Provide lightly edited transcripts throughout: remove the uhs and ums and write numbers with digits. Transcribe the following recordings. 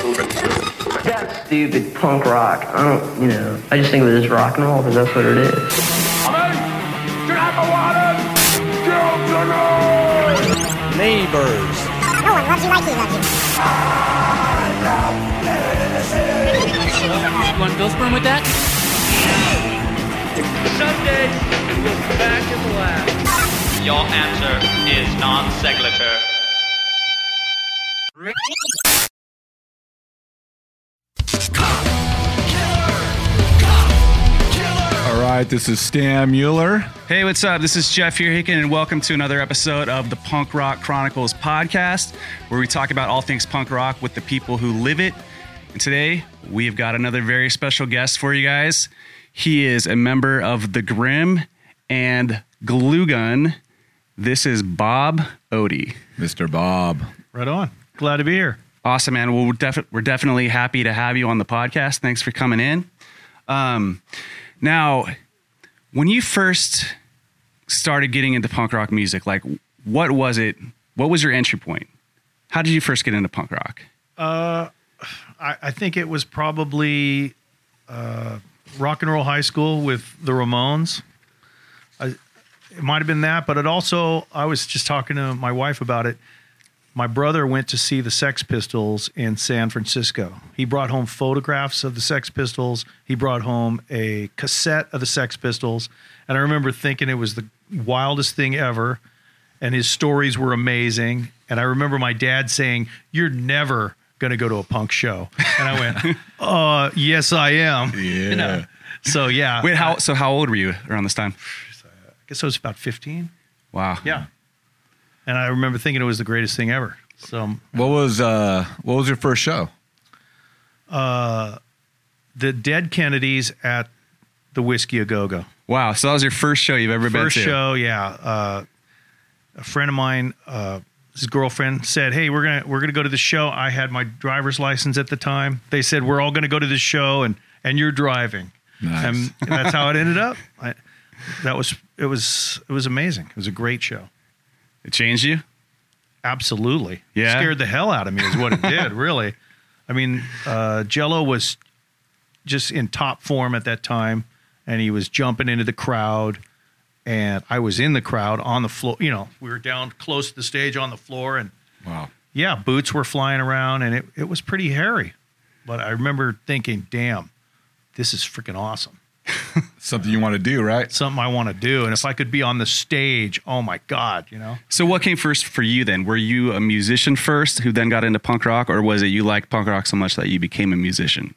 That stupid punk rock. I just think of it as rock and roll because that's what it is. Neighbors. No one loves you like he loves you. You want Bill Sperm with that? Someday it will be back in the lab. Your answer is non sequitur. All right, this is Stan Mueller. Hey, what's up? This is Jeff Yearhicken, and welcome to another episode of the Punk Rock Chronicles podcast, where we talk about all things punk rock with the people who live it. And today, we've got another very special guest for you guys. He is a member of The Grim and Glue Gun. This is Bob Odie. Mr. Bob. Right on. Glad to be here. Awesome, man. Well, we're definitely happy to have you on the podcast. Thanks for coming in. Now, when you first started getting into punk rock music, like, what was it? What was your entry point? How did you first get into punk rock? I think it was probably rock and roll high school with the Ramones. It might have been that, but it also, I was just talking to my wife about it. My brother went to see the Sex Pistols in San Francisco. He brought home photographs of the Sex Pistols. He brought home a cassette of the Sex Pistols. And I remember thinking it was the wildest thing ever. And his stories were amazing. And I remember my dad saying, "You're never going to go to a punk show." And I went, yes, I am. Yeah. So, yeah. Wait, how old were you around this time? I guess I was about 15. Wow. Yeah. And I remember thinking it was the greatest thing ever. So, What was your first show? the Dead Kennedys at the Whiskey A Go-Go. Wow. So that was your first show you've ever been to? First show, yeah. A friend of mine, his girlfriend said, "Hey, we're gonna go to the show." I had my driver's license at the time. They said, "We're all gonna go to this show, and you're driving." Nice. And that's how it ended up. It was amazing. It was a great show. It changed you? Absolutely. Yeah? Scared the hell out of me is what it did, really. I mean, Jello was just in top form at that time, and he was jumping into the crowd, and I was in the crowd on the floor. You know, we were down close to the stage on the floor, and Wow. yeah, boots were flying around, and it was pretty hairy. But I remember thinking, damn, this is freaking awesome. Something you want to do, right? Something I want to do. And if I could be on the stage, oh my God, you know? So what came first for you then? Were you a musician first who then got into punk rock, or was it you liked punk rock so much that you became a musician?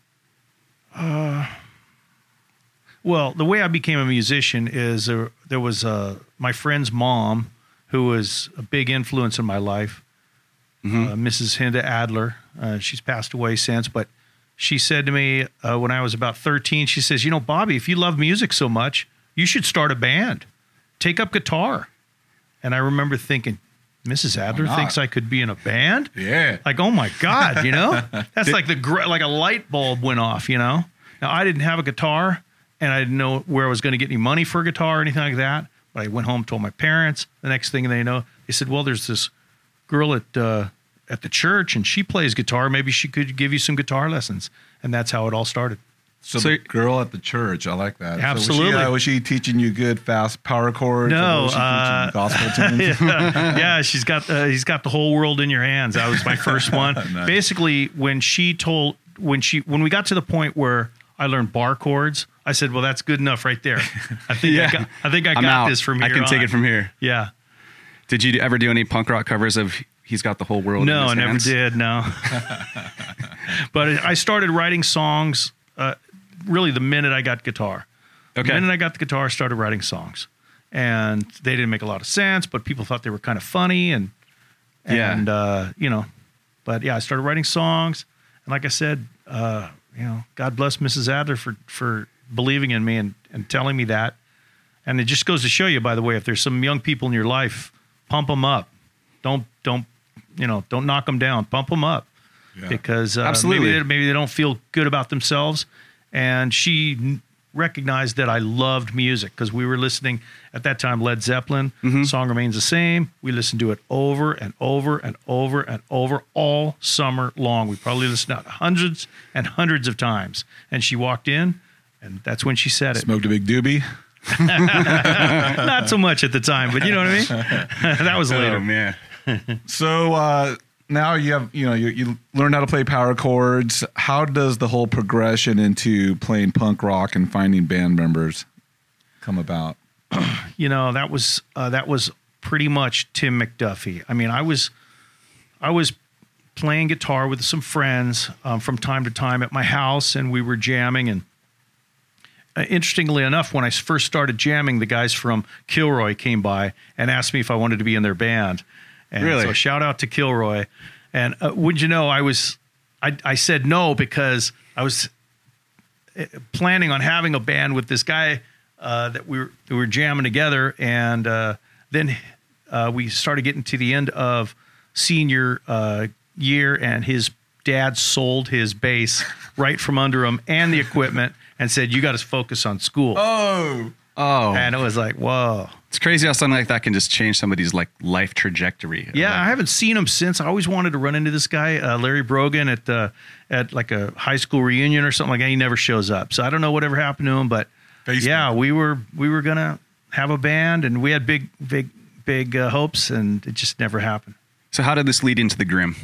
Well, the way I became a musician is there was my friend's mom, who was a big influence in my life, Mrs. Hinda Adler. She's passed away since, but she said to me when I was about 13, she says, "You know, Bobby, if you love music so much, you should start a band. Take up guitar." And I remember thinking, Mrs. Adler thinks I could be in a band? Yeah. Like, oh my God, you know? That's like like a light bulb went off, you know? Now, I didn't have a guitar, and I didn't know where I was going to get any money for a guitar or anything like that. But I went home, told my parents. The next thing they know, they said, "Well, there's this girl at the church, and she plays guitar. Maybe she could give you some guitar lessons." And that's how it all started. So the girl at the church, I like that. Absolutely. So was she teaching you good, fast power chords? No, or was she teaching gospel tunes? Yeah, he's got the whole world in your hands. That was my first one. Nice. Basically, when we got to the point where I learned bar chords, I said, "Well, that's good enough right there. I think I I'm got out. this from here I can on." take it from here. Yeah. Did you ever do any punk rock covers of He's Got the Whole World No, in I His never Hands? did. No. But I started writing songs. Really, the minute I got guitar. Okay. The minute I got the guitar, I started writing songs, and they didn't make a lot of sense, but people thought they were kind of funny, and you know. But yeah, I started writing songs, and like I said, you know, God bless Mrs. Adler for believing in me and telling me that. And it just goes to show you, by the way, if there's some young people in your life, pump them up. Don't knock them down. Pump them up. Yeah. Because Absolutely. maybe they don't feel good about themselves. And she recognized that I loved music because we were listening at that time Led Zeppelin. Song Remains the Same. We listened to it over and over and over and over all summer long. We probably listened to it hundreds and hundreds of times. And she walked in, and that's when she said it. Smoked a big doobie. Not so much at the time, but you know what I mean? That was later. Oh, man. So now you have, you learned how to play power chords. How does the whole progression into playing punk rock and finding band members come about? That was pretty much Tim McDuffie. I mean, I was playing guitar with some friends from time to time at my house, and we were jamming. And interestingly enough, when I first started jamming, the guys from Kilroy came by and asked me if I wanted to be in their band. And really? So shout out to Kilroy. And wouldn't you know, I said no because I was planning on having a band with this guy that we were jamming together. And then we started getting to the end of senior year, and his dad sold his bass right from under him and the equipment and said, "You got to focus on school." Oh. And it was like, whoa. It's crazy how something like that can just change somebody's like life trajectory. Yeah, I haven't seen him since. I always wanted to run into this guy, Larry Brogan, at like a high school reunion or something like that. He never shows up, so I don't know whatever happened to him. But Facebook. Yeah, we were gonna have a band, and we had big hopes, and it just never happened. So how did this lead into the Grim?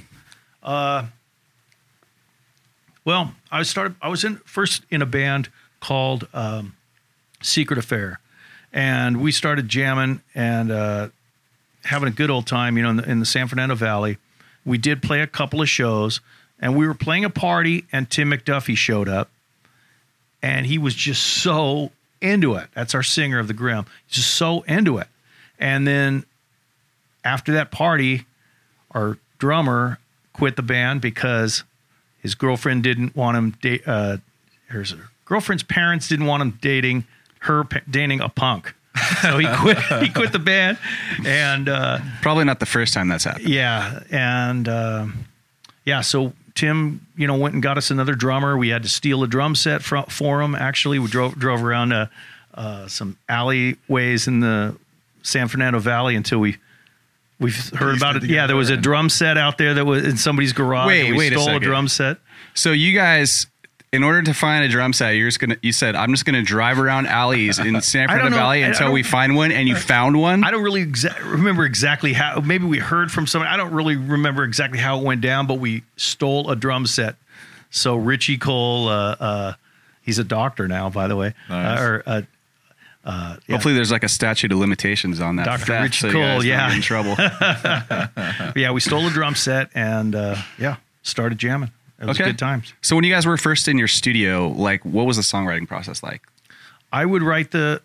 Well, I was first in a band called Secret Affair, and we started jamming and having a good old time, in the San Fernando Valley. We did play a couple of shows, and we were playing a party, and Tim McDuffie showed up, and he was just so into it. That's our singer of the Grim. Just so into it. And then after that party, our drummer quit the band because his girlfriend didn't want him her girlfriend's parents didn't want him dating a punk. So he quit the band, and probably not the first time that's happened. Yeah. And so Tim, went and got us another drummer. We had to steal a drum set for him. Actually, we drove around some alleyways in the San Fernando Valley until we've heard about it. Yeah, there was a drum set out there that was in somebody's garage. We stole a drum set. So you guys, in order to find a drum set, you said, I'm just going to drive around alleys in San Fernando Valley until we find one, and you found one? I don't really remember exactly how. Maybe we heard from somebody. I don't really remember exactly how it went down, but we stole a drum set. So Richie Cole, he's a doctor now, by the way. Nice. Hopefully there's like a statute of limitations on that. Dr. Richie Cole, yeah. In trouble. Yeah, we stole a drum set and started jamming. It was good times. So when you guys were first in your studio, like, what was the songwriting process like? I would write the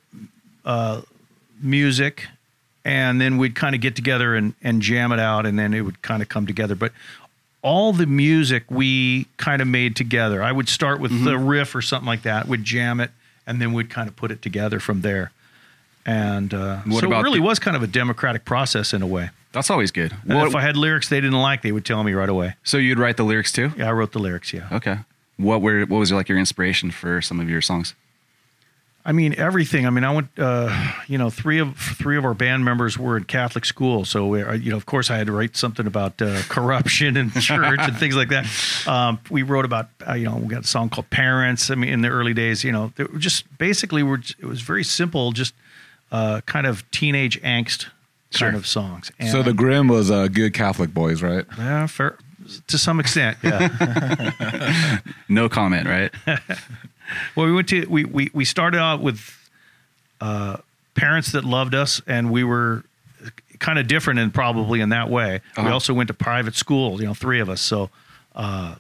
music, and then we'd kind of get together and jam it out, and then it would kind of come together. But all the music we kind of made together. I would start with the riff or something like that. We'd jam it, and then we'd kind of put it together from there. And so it really was kind of a democratic process in a way. That's always good. If I had lyrics they didn't like, they would tell me right away. So you'd write the lyrics too? Yeah, I wrote the lyrics, yeah. Okay. What was like your inspiration for some of your songs? I mean, everything. I mean, I went, three of our band members were in Catholic school. So, of course, I had to write something about corruption in church and things like that. We wrote about, we got a song called Parents. I mean, in the early days, just basically, it was very simple, just kind of teenage angst kind of songs. And, so the Grim was good Catholic boys, right? Yeah, fair, to some extent, yeah. No comment, right? Well, we started out with parents that loved us, and we were kind of different and probably in that way. We also went to private school, three of us. So, I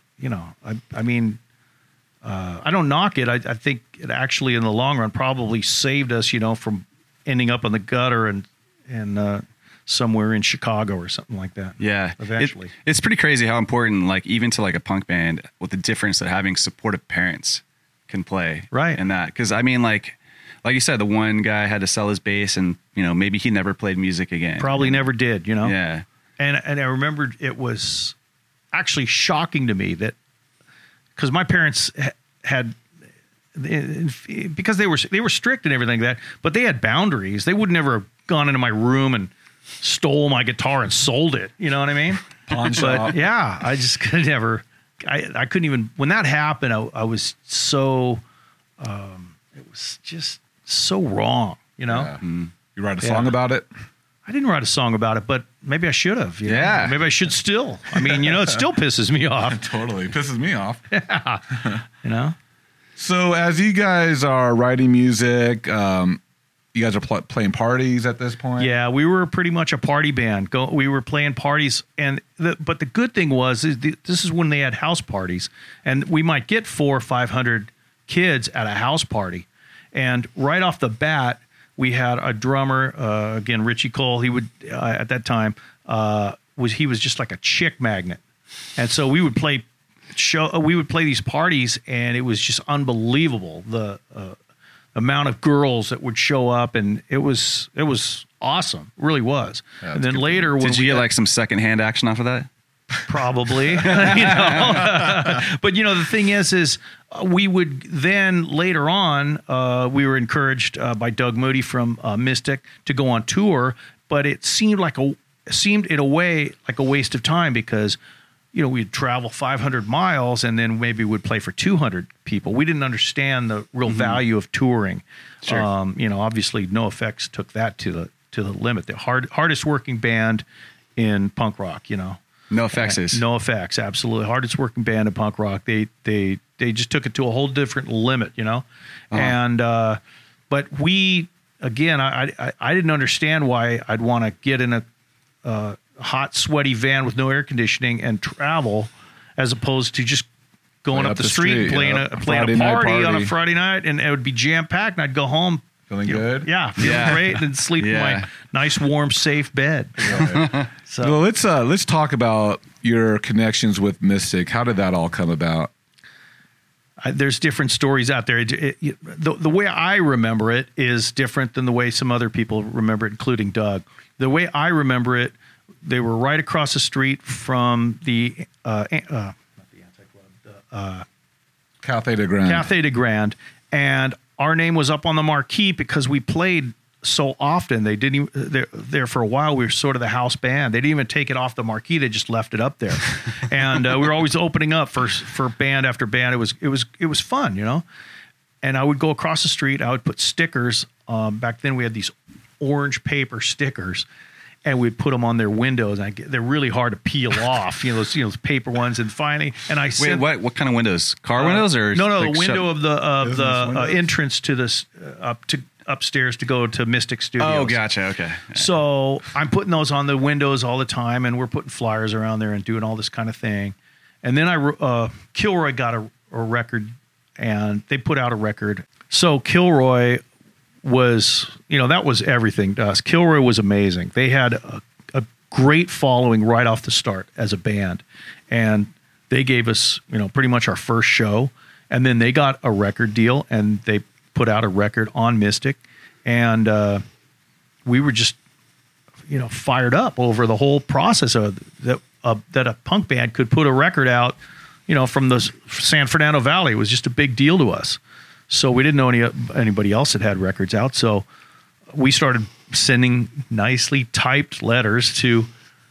don't knock it. I think it actually, in the long run, probably saved us, from ending up in the gutter and somewhere in Chicago or something like that. Yeah. Eventually. It's pretty crazy how important, like, even to like a punk band, what the difference that having supportive parents can play. Right. In that. Because, I mean, like you said, the one guy had to sell his bass and, maybe he never played music again. Probably never did, Yeah. And I remembered it was actually shocking to me that, because my parents had because they were strict and everything like that, but they had boundaries. They would never have gone into my room and stole my guitar and sold it. You know what I mean? Pawn shop. But yeah, I just could never. I couldn't even. When that happened, I was so. It was just so wrong. You know. Yeah. You write a song about it? I didn't write a song about it, but maybe I should have. you know? Yeah. Maybe I should still. I mean, it still pisses me off. Totally. Pisses me off. You know. So as you guys are writing music, you guys are playing parties at this point? Yeah, we were pretty much a party band. We were playing parties, but the good thing was this is when they had house parties, and we might get 400 or 500 kids at a house party, and right off the bat, we had a drummer, again Richie Cole. He would at that time he was just like a chick magnet, and so we would play these parties, and it was just unbelievable the amount of girls that would show up, and it was awesome. It really was. Yeah, and then later, when Did you get like some secondhand action off of that? probably, but the thing is we would then later on, we were encouraged by Doug Moody from Mystic to go on tour, but it seemed in a way like a waste of time because we'd travel 500 miles and then maybe we'd play for 200 people. We didn't understand the real value of touring. Sure. Obviously NoFX took that to the limit. The hardest working band in punk rock, NoFX is. NoFX, absolutely. Hardest working band in punk rock. They just took it to a whole different limit, And but we, again, I didn't understand why I'd want to get in a hot, sweaty van with no air conditioning and travel, as opposed to just going up the street and playing a party on a Friday night, and it would be jam packed, and I'd go home feeling good. Feeling great, and sleep in my nice, warm, safe bed. Right. So let's talk about your connections with Mystic. How did that all come about? There's different stories out there. The way I remember it is different than the way some other people remember it, including Doug. The way I remember it, they were right across the street from the not the Anti-Club, Café de Grand. Café de Grand, and our name was up on the marquee because we played so often. They didn't even, there for a while. We were sort of the house band. They didn't even take it off the marquee. They just left it up there, and we were always opening up for band after band. It was fun, And I would go across the street. I would put stickers. Back then we had these orange paper stickers, and we'd put them on their windows. And they're really hard to peel off, those paper ones. And finally, I said, what kind of windows? Car windows or no, like the window of the entrance to this upstairs to go to Mystic Studios. Oh, gotcha. Okay. So I'm putting those on the windows all the time, and we're putting flyers around there and doing all this kind of thing. And then Kilroy got a record, and they put out a record. So Kilroy was, that was everything to us. Kilroy was amazing. They had a great following right off the start as a band, and they gave us, pretty much our first show, and then they got a record deal, and they put out a record on Mystic, and we were just, fired up over the whole process of that a punk band could put a record out, from the San Fernando Valley. It was just a big deal to us. So we didn't know anybody else that had records out. So we started sending nicely typed letters to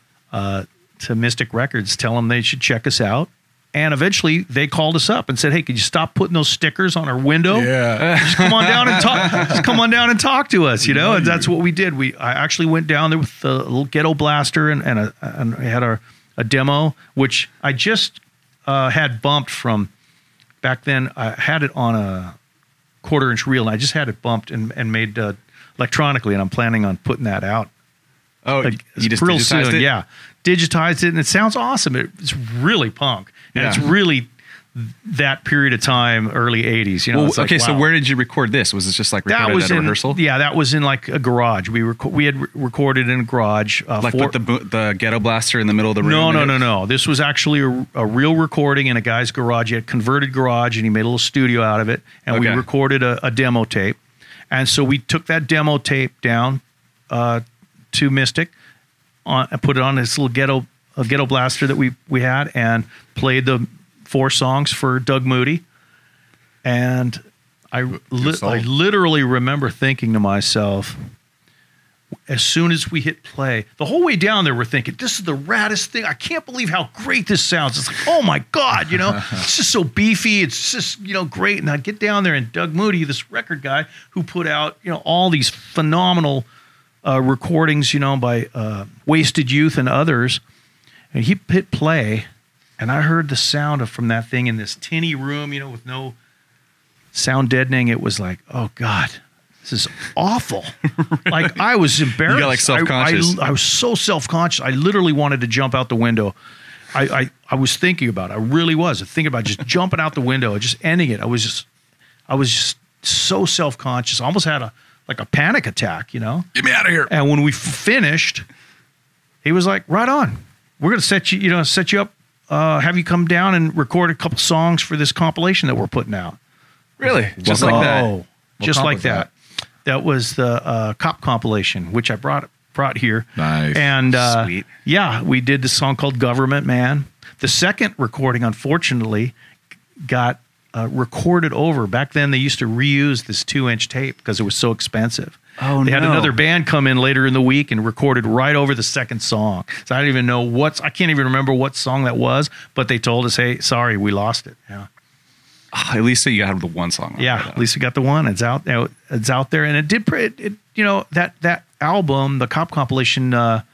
Mystic Records, tell them they should check us out. And eventually they called us up and said, "Hey, could you stop putting those stickers on our window? Yeah. Just come on down and talk. Just come on down and talk to us, And that's what we did. I actually went down there with a little ghetto blaster and I had a demo, which I just had bumped from back then. I had it on a 1/4-inch reel, and I just had it bumped and made electronically, and I'm planning on putting that out. Oh, you just real digitized soon, it? Yeah. Digitized it, and it sounds awesome. It's really punk, and it's really that period of time, early 80s. So where did you record this? Was it just like recorded at a rehearsal? Yeah, that was in like a garage. We had recorded in a garage. Put the ghetto blaster in the middle of the room? No. This was actually a real recording in a guy's garage. He had converted garage, and he made a little studio out of it, and we recorded a demo tape. And so we took that demo tape down to Mystic, and put it on this little ghetto blaster that we had, and played the 4 songs for Doug Moody, and I literally remember thinking to myself, as soon as we hit play, the whole way down there, we're thinking, this is the raddest thing. I can't believe how great this sounds. It's like, oh my God, it's just so beefy. It's just, great. And I get down there, and Doug Moody, this record guy who put out, all these phenomenal recordings, by Wasted Youth and others. And he hit play, and I heard the sound from that thing in this tinny room, with no sound deadening. It was like, oh God, this is awful. Like, I was embarrassed. You got, like, self-conscious. I was so self-conscious. I literally wanted to jump out the window. I was thinking about it. I really was. Thinking about just jumping out the window and just ending it. I was just so self-conscious. I almost had a panic attack, Get me out of here. And when we finished, he was like, right on. We're going to set you up, have you come down and record a couple songs for this compilation that we're putting out. Really? Just like that? Just like that. That was the Cop compilation, which I brought here. Nice. And sweet. Yeah, we did this song called Government Man. The second recording, unfortunately, got recorded over. Back then, they used to reuse this 2-inch tape because it was so expensive. Oh, they had another band come in later in the week and recorded right over the second song. So I don't even know I can't even remember what song that was, but they told us, hey, sorry, we lost it. Yeah. Oh, at least you got the one song. Yeah, at least we got the one. It's out there, and it did. That album, the Cop compilation, kind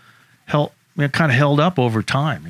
of held up over time.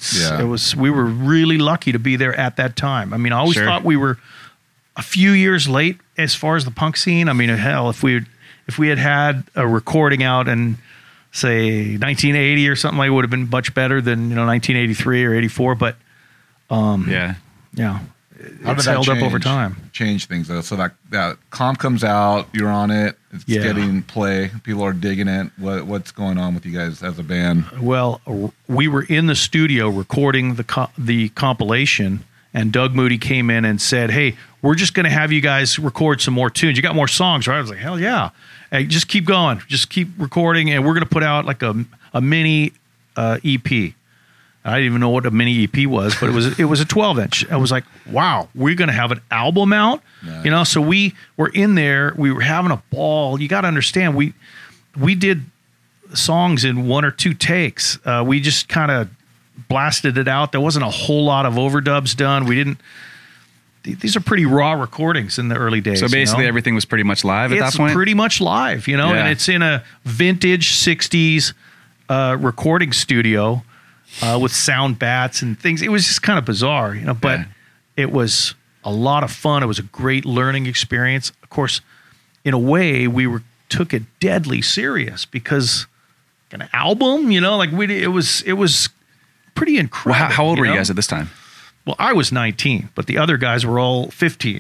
We were really lucky to be there at that time. I mean, I always thought we were a few years late as far as the punk scene. I mean, hell, if we had a recording out in, say, 1980 or something, like, it would have been much better than 1983 or 84. But yeah. How did it's that held up over time. Change things though. So that comp comes out, you're on it. It's getting play. People are digging it. What's going on with you guys as a band? Well, we were in the studio recording the compilation, and Doug Moody came in and said, "Hey, we're just going to have you guys record some more tunes. You got more songs, right?" I was like, "Hell yeah! Hey, just keep going. Just keep recording, and we're going to put out like a mini EP." I didn't even know what a mini EP was, but it was a 12-inch. I was like, wow, we're going to have an album out? Nice. So we were in there. We were having a ball. You got to understand, we did songs in 1 or 2 takes. We just kind of blasted it out. There wasn't a whole lot of overdubs done. These are pretty raw recordings in the early days. So basically everything was pretty much live at that point? It's pretty much live, and it's in a vintage 60s recording studio. With sound bats and things. It was just kind of bizarre, but it was a lot of fun. It was a great learning experience. Of course, in a way, took it deadly serious because an album, it was pretty incredible. Well, how old were you guys at this time? Well, I was 19, but the other guys were all 15,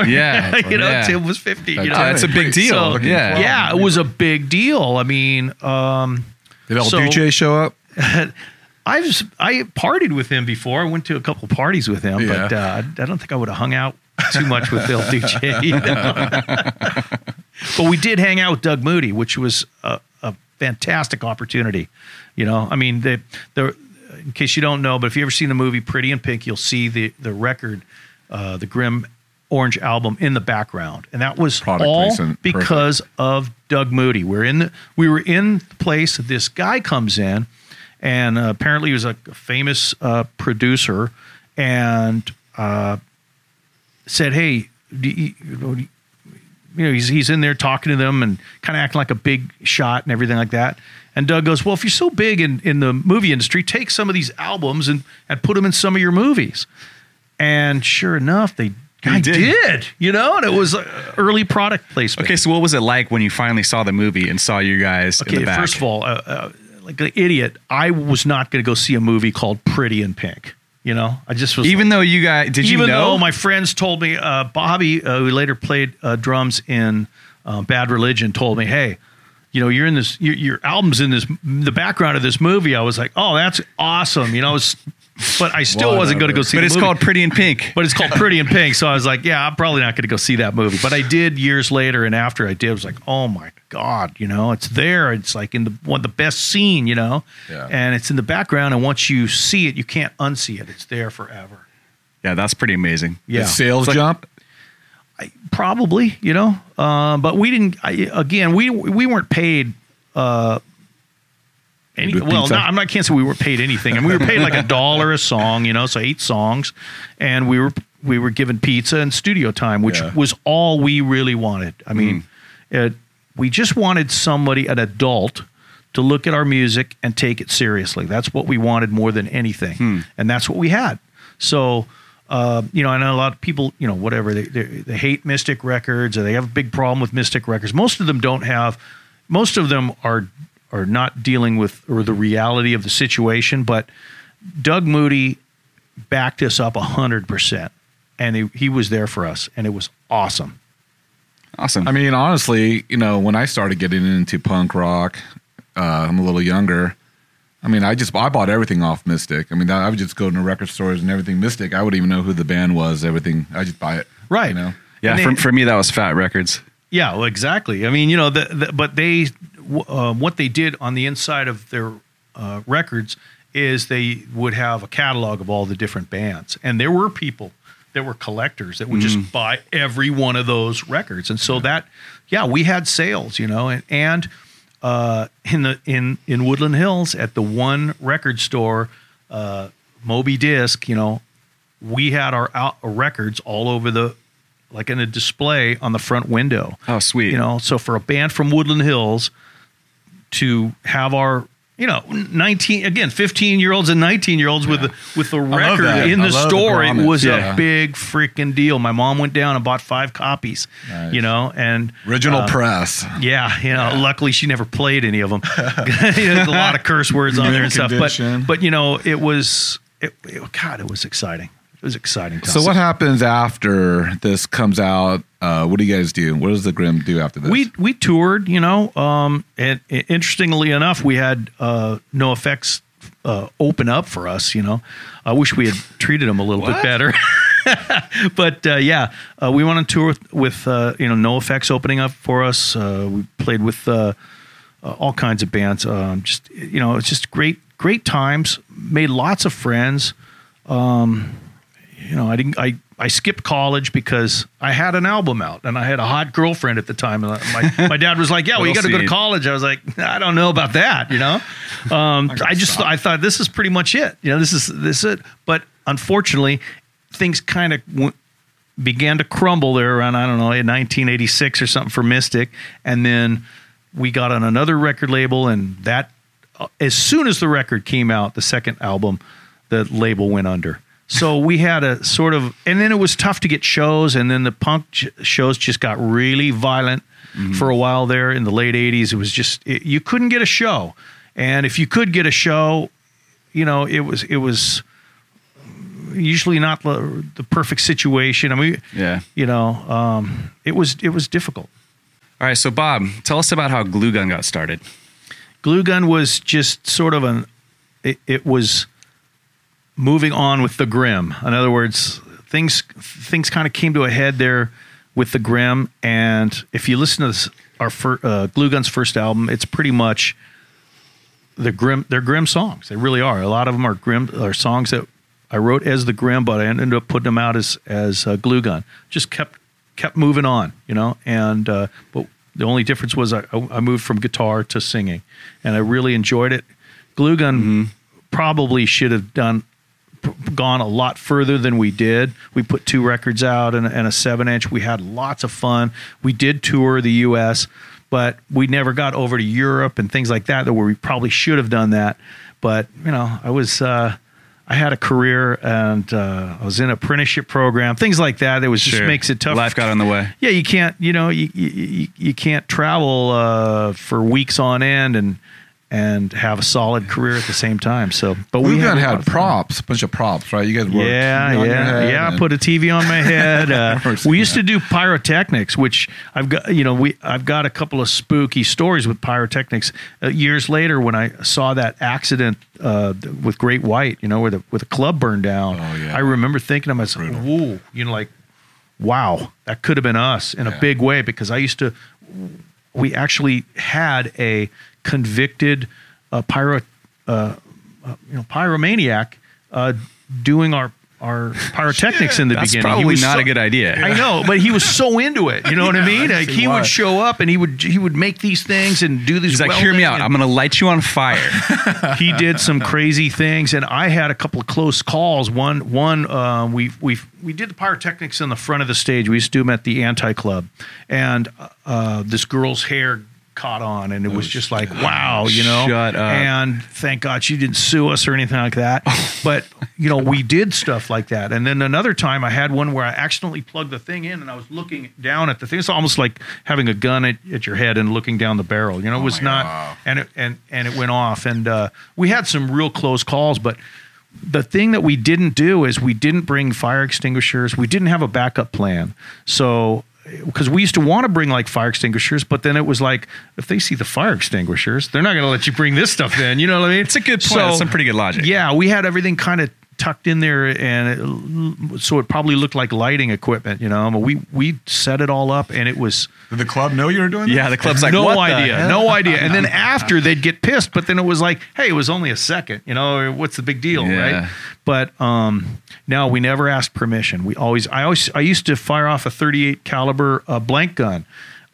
Yeah. Tim was 15. That's a big deal. So, yeah, it was a big deal. I mean, did El Duce show up? I partied with him before. I went to a couple parties with him, but I don't think I would have hung out too much with El Duce. But we did hang out with Doug Moody, which was a fantastic opportunity. I mean, in case you don't know, but if you ever seen the movie Pretty in Pink, you'll see the record, the Grim Orange album in the background, and that was all because of Doug Moody. We were in the place. This guy comes in. And apparently he was a famous producer, and said, "Hey, he's in there talking to them and kind of acting like a big shot and everything like that." And Doug goes, "Well, if you're so big in the movie industry, take some of these albums and put them in some of your movies." And sure enough, they did, and it was early product placement. Okay, so what was it like when you finally saw the movie and saw you guys in the back? First of all, like an idiot, I was not going to go see a movie called Pretty in Pink. I just was. Even though you guys, even though my friends told me, Bobby, who later played drums in Bad Religion, told me, "Hey, you're in this. Your album's in the background of this movie." I was like, "Oh, that's awesome!" But I still wasn't going to go see. But it's called Pretty in Pink. But it's called Pretty in Pink. So I was like, "Yeah, I'm probably not going to go see that movie." But I did years later, and after I did, I was like, "Oh my God, it's there. It's like in the best scene, and it's in the background. And once you see it, you can't unsee it. It's there forever." Yeah, that's pretty amazing. Yeah, sales jump. Probably, but we didn't. We weren't paid. I can't say we weren't paid anything. I mean, we were paid like $1 a song, so 8 songs, and we were given pizza and studio time, which was all we really wanted. I mean, we just wanted somebody, an adult, to look at our music and take it seriously. That's what we wanted more than anything, and that's what we had. So. I know a lot of people, whatever, they hate Mystic Records, or they have a big problem with Mystic Records. Most of them are not dealing with or the reality of the situation, but Doug Moody backed us up 100%, and he was there for us, and it was awesome. Awesome. I mean, honestly, when I started getting into punk rock, I'm a little younger. I mean, I bought everything off Mystic. I mean, I would just go to record stores and everything Mystic. I wouldn't even know who the band was. Everything, I just buy it. Right. Yeah. For me, that was Fat Records. Yeah. Well, exactly. I mean, but they, what they did on the inside of their records is they would have a catalog of all the different bands, and there were people that were collectors that would just buy every one of those records, and so we had sales, and. In Woodland Hills at the one record store, Moby Disc, we had our records all over like in a display on the front window. Oh, sweet. So for a band from Woodland Hills to have our, 15-year-olds and 19-year-olds with the record in the store, it was a big freaking deal. My mom went down and bought 5 copies, and original press. Yeah, luckily she never played any of them. There's a lot of curse words on there and stuff, but it was exciting. It was exciting time. So what happens after this comes out? What do you guys do? What does the Grimm do after this? We toured, and interestingly enough, we had NoFX open up for us. I wish we had treated them a little bit better. But we went on tour with NoFX opening up for us. We played with all kinds of bands. It's just great times. Made lots of friends. I skipped college because I had an album out and I had a hot girlfriend at the time. And my dad was like, "Yeah, well, you got to go to college." I was like, "I don't know about that." I thought this is pretty much it. This is it. But unfortunately, things kind of began to crumble there around, I don't know, in 1986 or something for Mystic, and then we got on another record label, and that as soon as the record came out, the second album, the label went under. So we had a sort of, and then it was tough to get shows, and then the punk shows just got really violent for a while there in the late 80s. It was just, you couldn't get a show. And if you could get a show, it was usually not the perfect situation. I mean, it was difficult. All right, so Bob, tell us about how Glue Gun got started. Glue Gun was just sort of it was moving on with the Grimm. In other words, things kind of came to a head there with the Grimm. And if you listen to our Glue Gun's first album, it's pretty much they're Grimm songs. They really are. A lot of them are songs that I wrote as the Grimm, but I ended up putting them out as Glue Gun. Just kept moving on, And but the only difference was I moved from guitar to singing, and I really enjoyed it. Glue Gun probably should have gone a lot further than we did. We put 2 records out and a 7-inch. We had lots of fun. We did tour the U.S., but we never got over to Europe and things like that where we probably should have done that. But I had a career, and I was in an apprenticeship program, things like that. It was just makes it tough. Life got in the way. Yeah, you can't. You can't travel for weeks on end and have a solid career at the same time. So, but we had props, a bunch of props, right? You guys worked. I put a TV on my head. We used to do pyrotechnics, which I've got. I've got a couple of spooky stories with pyrotechnics. Years later, when I saw that accident with Great White, where the club burned down, I remember thinking to myself, "Whoa!" Wow, that could have been us in a big way, because we actually had a convicted pyromaniac doing our pyrotechnics in the That's beginning. probably not a good idea. I know, but he was so into it. You know what I mean? Like, he would show up and he would make these things and do these. He's like, hear me out. I'm going to light you on fire. He did some crazy things, and I had a couple of close calls. One, we did the pyrotechnics in the front of the stage. We used to do them at the Anti Club, and this girl's hair caught on, and it was just like, wow, you know. Shut up. And thank God she didn't sue us or anything like that. But you know, we did stuff like that. And then another time, I had one where I accidentally plugged the thing in, and I was looking down at the thing. It's almost like having a gun at your head and looking down the barrel. You know, it was not, and it went off. And we had some real close calls, but the thing that we didn't do is we didn't bring fire extinguishers. We didn't have a backup plan. So, because we used to want to bring like fire extinguishers, but then it was like, if they see the fire extinguishers, they're not going to let you bring this stuff in. You know what I mean? It's a good point. That's some pretty good logic. Yeah, we had everything kind of tucked in there, and so it probably looked like lighting equipment. You know, but we set it all up, and it was. Did the club know you were doing that? Yeah, the club's like, no what idea, the hell? no idea. And then after they'd get pissed, but then it was like, hey, it was only a second. You know, what's the big deal, right? But no, we never asked permission. I used to fire off a 38 caliber blank gun.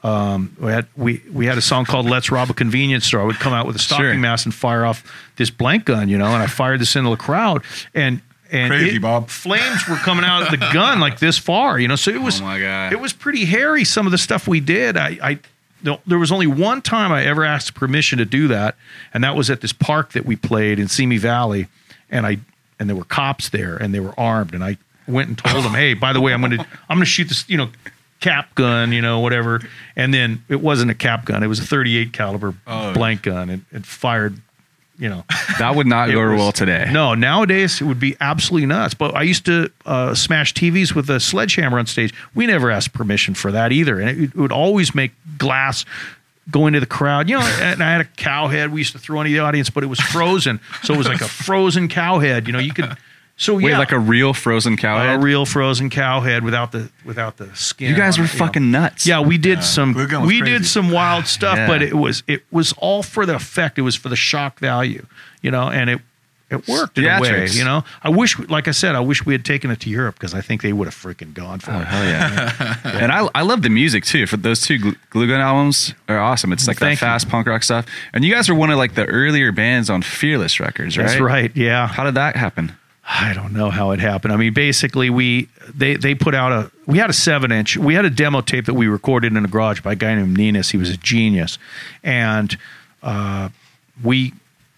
We had a song called "Let's Rob a Convenience Store." I would come out with a stocking mask and fire off this blank gun, you know, and I fired this into the crowd, and Crazy, Bob. flames were coming out of the gun like this far, you know. So it was, oh my God. It was pretty hairy. Some of the stuff we did, there was only one time I ever asked permission to do that, and that was at this park that we played in Simi Valley, and there were cops there, and they were armed, and I went and told them, hey, by the way, I'm gonna shoot this, you know, cap gun, you know, whatever. And then it wasn't a cap gun; it was a 38 caliber blank gun. It fired, you know. That would not go well today. No, nowadays it would be absolutely nuts. But I used to smash TVs with a sledgehammer on stage. We never asked permission for that either, and it would always make glass go into the crowd. You know, and I had a cow head we used to throw into the audience, but it was frozen, so it was like a frozen cow head. You know, you could. So Wait, like a real frozen cow head? A real frozen cow head without the skin. You guys on were it, you know. fucking nuts. Yeah, we did crazy. some wild stuff, Yeah. but it was all for the effect. It was for the shock value, you know, and it worked in a way, Theatrics. you know. I wish we had taken it to Europe, because I think they would have freaking gone for it. Hell yeah. And I love the music too. For those two Glue Gun albums are awesome. It's like that Thank you. fast punk rock stuff. And you guys were one of like the earlier bands on Fearless Records, right? That's right. Yeah. How did that happen? I don't know how it happened. I mean, basically, they put out we had a 7-inch. We had a demo tape that we recorded in a garage by a guy named Ninus. He was a genius, and we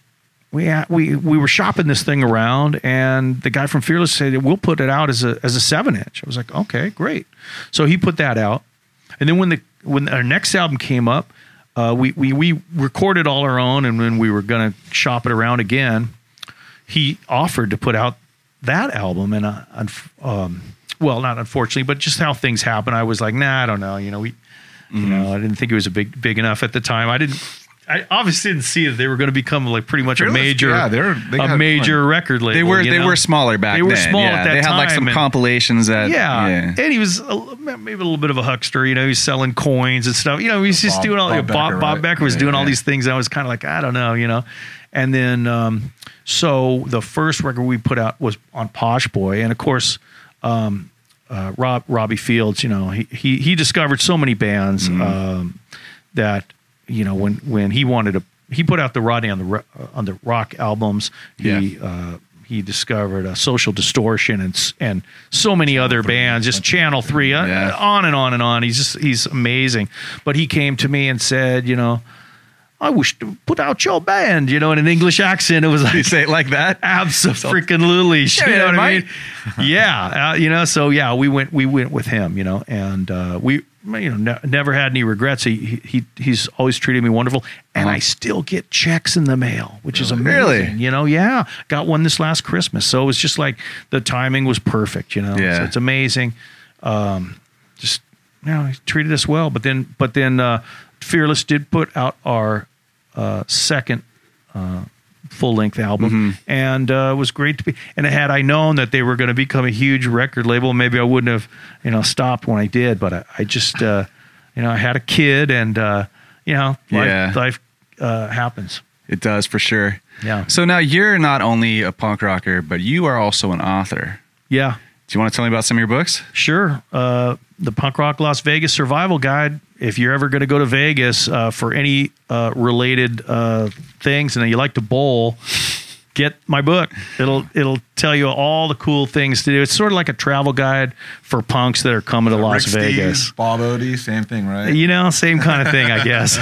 were shopping this thing around, and the guy from Fearless said, "We'll put it out as a 7-inch." I was like, "Okay, great." So he put that out, and then when our next album came up, we recorded all our own, and when we were going to shop it around again, he offered to put out that album, and well, not unfortunately, but just how things happen, I was like, nah, I don't know. You know, you know, I didn't think it was big enough at the time. I obviously didn't see that they were going to become like pretty much a major record label. They were smaller back then. They were small at that time. They had like some compilations that and he was maybe a little bit of a huckster. You know, he's selling coins and stuff. You know, he's just doing all. Bob Becker was doing all these things. And I was kind of like, I don't know, you know. And then so the first record we put out was on Posh Boy, and of course, Robbie Fields. You know, he discovered so many bands that, you know, when he put out the Rodney on the rock albums. He discovered Social Distortion and so many other bands, just Channel 3, on and on and on. He's amazing. But he came to me and said, you know, I wish to put out your band, you know, in an English accent. It was like, you say it like that? Absolutely. You know what I mean? Yeah. You know, so yeah, we went with him, you know, and we, you know, never had any regrets. He's always treated me wonderful, and I still get checks in the mail, which is amazing. Really? You know, yeah. Got one this last Christmas. So it was just like the timing was perfect, you know. Yeah. So it's amazing. Just, you know, he treated us well. But then Fearless did put out our second full-length album, and it was great to be. And had I known that they were going to become a huge record label, maybe I wouldn't have, you know, stopped when I did. But I just, you know, I had a kid, and you know, life happens. It does, for sure. Yeah. So now you're not only a punk rocker, but you are also an author. Yeah. Do you want to tell me about some of your books? Sure. The Punk Rock Las Vegas Survival Guide. If you're ever going to go to Vegas for any related things and you like to bowl, get my book. It'll tell you all the cool things to do. It's sort of like a travel guide for punks that are coming to Las Rick Vegas. Steves, Bob Odie, same thing, right? You know, same kind of thing, I guess.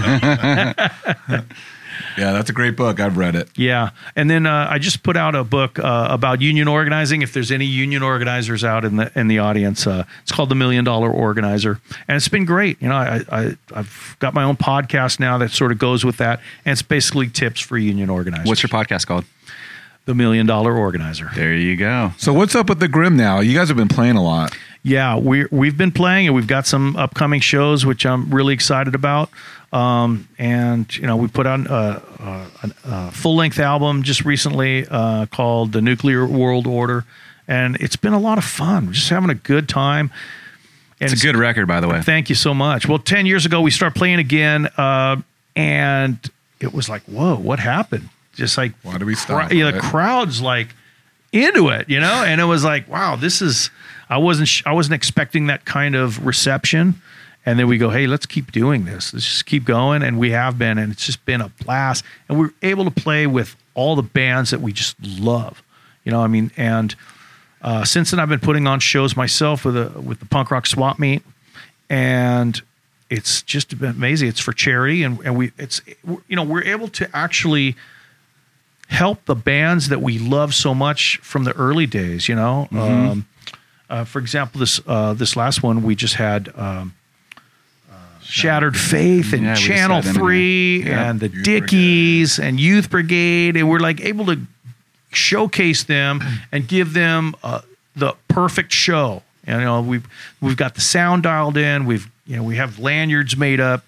Yeah, that's a great book. I've read it. Yeah. And then I just put out a book about union organizing. If there's any union organizers out in the audience, it's called The $1 Million Organizer. And it's been great. You know, I've got my own podcast now that sort of goes with that. And it's basically tips for union organizers. What's your podcast called? The $1 Million Organizer. There you go. So what's up with the Grimm now? You guys have been playing a lot. Yeah, we've been playing, and we've got some upcoming shows, which I'm really excited about. And you know, we put on a full-length album just recently called The Nuclear World Order, and it's been a lot of fun. We're just having a good time. And It's a good record, by the way. Thank you so much. Well, 10 years ago, we started playing again, and it was like, whoa, what happened? Just like, Why did we stop? The right? crowd's like into it, you know? And it was like, wow, this is, I wasn't expecting that kind of reception. And then we go, hey, let's keep doing this. Let's just keep going. And we have been, and it's just been a blast. And we're able to play with all the bands that we just love. You know, I mean, and since then I've been putting on shows myself with the Punk Rock Swap Meet. And it's just been amazing. It's for charity. And we're able to actually help the bands that we love so much from the early days, you know. Mm-hmm. For example, this last one we just had Shattered Faith and Yeah, we just Channel had them in 3 there. Yeah. and the Youth Dickies and Youth Brigade, and we're like able to showcase them and give them the perfect show. And, you know, we've got the sound dialed in. We have lanyards made up.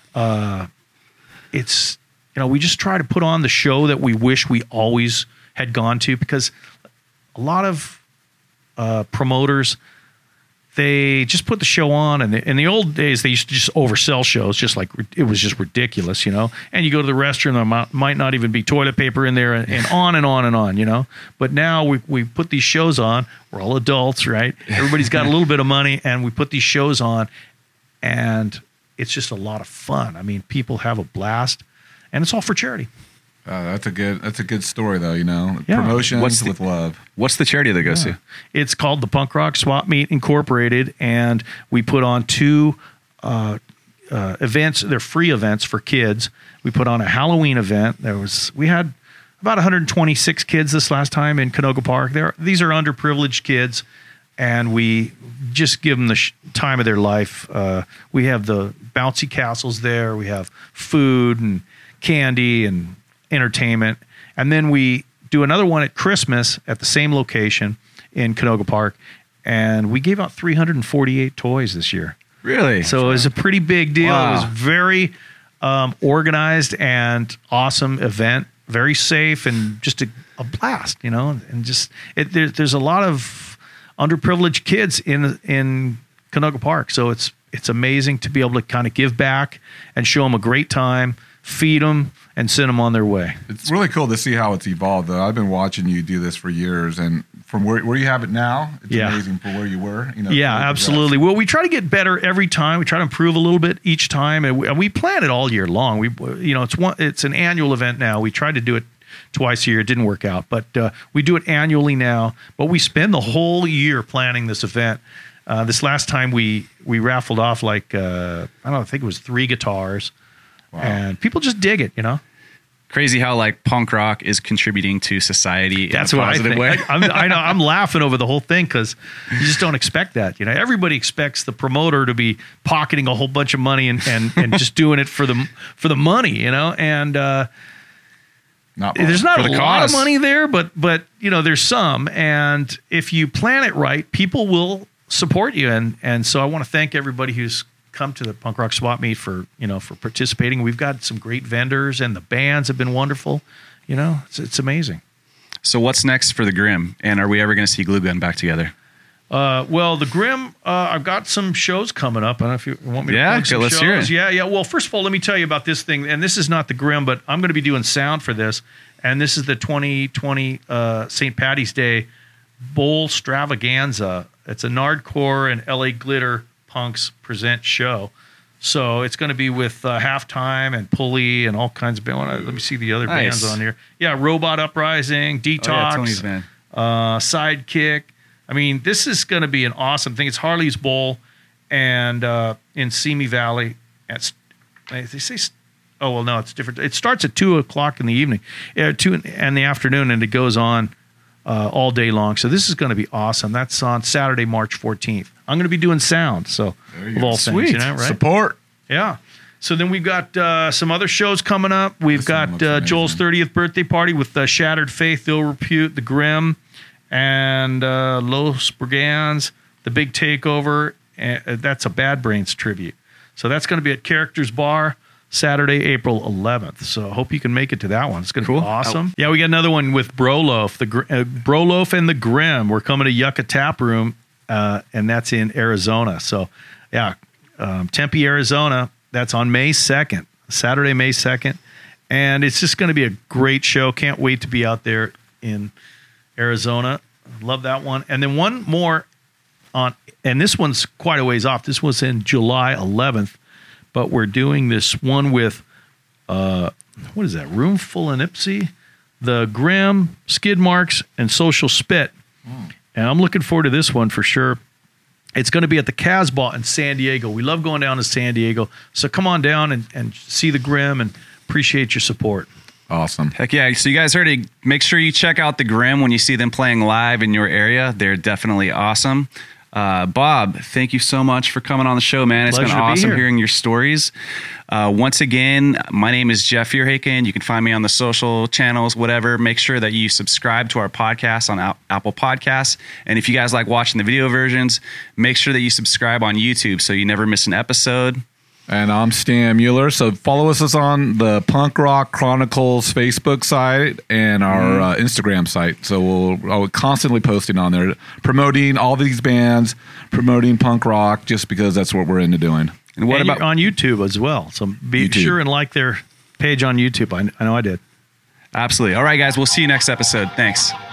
It's, you know, we just try to put on the show that we wish we always had gone to, because a lot of promoters, they just put the show on, and in the old days they used to just oversell shows, just like it was just ridiculous, you know. And you go to the restroom, there might not even be toilet paper in there, and on and on and on, you know. But now we put these shows on. We're all adults, right? Everybody's got a little bit of money, and we put these shows on, and it's just a lot of fun. I mean, people have a blast, and it's all for charity. That's a good story, though. You know, Yeah. promotions with love. What's the charity that goes to? It's called the Punk Rock Swap Meet Incorporated, and we put on 2 events. They're free events for kids. We put on a Halloween event. We had about 126 kids this last time in Canoga Park. These are underprivileged kids, and we just give them the time of their life. We have the bouncy castles there. We have food and candy and entertainment. And then we do another one at Christmas at the same location in Canoga Park, and we gave out 348 toys this year. Really? So it was a pretty big deal. Wow. It was very organized and awesome event, very safe, and just a blast, you know. And just there's a lot of underprivileged kids in Canoga Park, so it's amazing to be able to kind of give back and show them a great time, feed them, and send them on their way. It's really cool to see how it's evolved, though. I've been watching you do this for years, and from where you have it now, it's amazing for where you were. You know, Yeah, absolutely. Well, we try to get better every time. We try to improve a little bit each time, and we plan it all year long. It's an annual event now. We tried to do it twice a year. It didn't work out, but we do it annually now. But we spend the whole year planning this event. This last time we raffled off I think it was 3 guitars. Wow. And people just dig it, you know. Crazy how like punk rock is contributing to society That's in a what I positive think. way. I know. I'm laughing over the whole thing because you just don't expect that. You know, everybody expects the promoter to be pocketing a whole bunch of money and just doing it for the money, you know. And there's not a lot of money there, but you know, there's some. And if you plan it right, people will support you. And so I want to thank everybody who's come to the Punk Rock Swap Meet for participating. We've got some great vendors, and the bands have been wonderful. You know, it's amazing. So what's next for the Grimm? And are we ever going to see Glue Gun back together? Well, the Grimm, I've got some shows coming up. I don't know if you want me to plug some let's shows. hear it. Yeah. Well, first of all, let me tell you about this thing. And this is not the Grimm, but I'm going to be doing sound for this. And this is the 2020 St. Paddy's Day Bowl Stravaganza. It's a Nardcore and LA Glitter Punks present show. So it's going to be with Halftime and Pulley and all kinds of bands. Let me see the other bands on here. Yeah, Robot Uprising, Detox, Tony's band. Sidekick. I mean, this is going to be an awesome thing. It's Harley's Bowl and in Simi Valley. They say, oh, well, no, it's different. It starts at 2 o'clock in the evening, 2 in the afternoon, and it goes on all day long. So this is going to be awesome. That's on Saturday, March 14th. I'm going to be doing sound, so of all things, you know, right? Support. Yeah. So then we've got some other shows coming up. We've got Joel's 30th birthday party with Shattered Faith, Ill Repute, The Grim, and Los Brigands, The Big Takeover. That's a Bad Brains tribute. So that's going to be at Characters Bar Saturday, April 11th. So I hope you can make it to that one. It's going to be awesome. Yeah, we got another one with Broloaf, Broloaf and The Grim. We're coming to Yucca Tap Room, and that's in Arizona. So, yeah, Tempe, Arizona. That's on May 2nd, Saturday, May 2nd. And it's just going to be a great show. Can't wait to be out there in Arizona. Love that one. And then one more and this one's quite a ways off. This was in July 11th. But we're doing this one with, what is that, Roomful and Ipsy, The Grim, Skid Marks, and Social Spit. And I'm looking forward to this one for sure. It's going to be at the Casbah in San Diego. We love going down to San Diego. So come on down and see The Grim and appreciate your support. Awesome. Heck yeah. So you guys heard it. Make sure you check out The Grim when you see them playing live in your area. They're definitely awesome. Bob, thank you so much for coming on the show, man. It's been awesome hearing your stories. Once again, my name is Jeff Fearhaken. You can find me on the social channels, whatever. Make sure that you subscribe to our podcast on Apple Podcasts. And if you guys like watching the video versions, make sure that you subscribe on YouTube so you never miss an episode. And I'm Stan Mueller. So follow us on the Punk Rock Chronicles Facebook site and our Instagram site. So I'll constantly posting on there, promoting all these bands, promoting punk rock, just because that's what we're into doing. And what about on YouTube as well? So be sure and like their page on YouTube. I know I did. Absolutely. All right, guys. We'll see you next episode. Thanks.